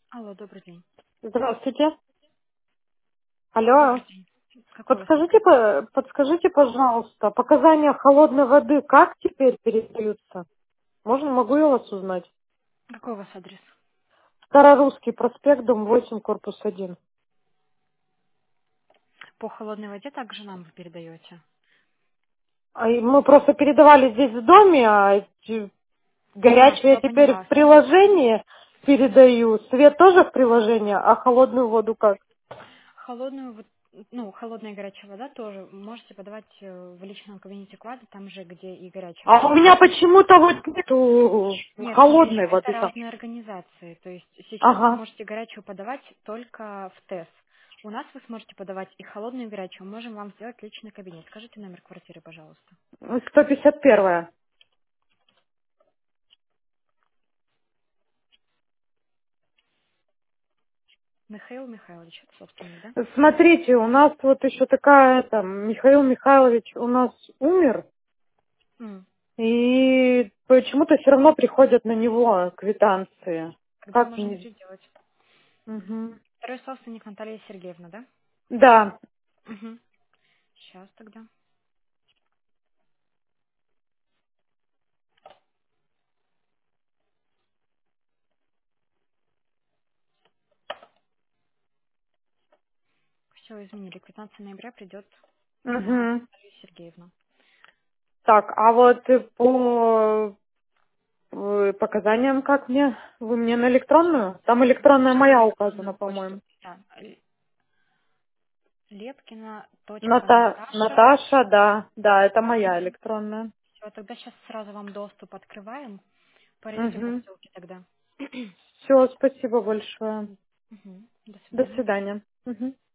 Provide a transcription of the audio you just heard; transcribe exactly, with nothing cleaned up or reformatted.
Алло, добрый день. Здравствуйте. Алло. Добрый день. Какой у вас Подскажите, вопрос? по- подскажите, пожалуйста, показания холодной воды как теперь передаются? Можно, могу я вас узнать? Какой у вас адрес? Старорусский проспект, дом восемь, корпус один. По холодной воде также нам вы передаете? А и мы просто передавали здесь в доме, а эти А, горячую я все, теперь поняла. в приложении передаю. Свет тоже в приложении, а холодную воду как? Холодную, вот, ну, холодная и горячая вода тоже можете подавать э, в личном кабинете клада, там же, где и горячая А у вода. меня почему-то вот нету Нет, смотрите, холодной это воды там. разные организации. То есть сейчас вы Ага. можете горячую подавать только в ТЭС. У нас вы сможете подавать и холодную, и горячую. Можем вам сделать личный кабинет. Скажите номер квартиры, пожалуйста. сто пятьдесят первая. Михаил Михайлович, это собственник, да? Смотрите, у нас вот еще такая, там, Михаил Михайлович у нас умер, М. и почему-то все равно приходят на него квитанции. Когда Как можем мне? переделать? Мгм. Второй собственник Наталья Сергеевна, да? Да. Угу. Сейчас тогда. Все изменили. пятнадцатого ноября придет на Мгм. Наталью Сергеевну. Так, а вот э, по э, показаниям как мне? Вы мне на электронную? Там электронная Напишите на моя указана, электронную почту. по-моему. Да. Л- Лепкина. точка Ната... Наташа. Наташа, да, да, это моя электронная. Все, тогда сейчас сразу вам доступ открываем. Пройдете по Угу. ссылке тогда. Все, спасибо большое. Мгм. До До свидания. свидания. Мгм.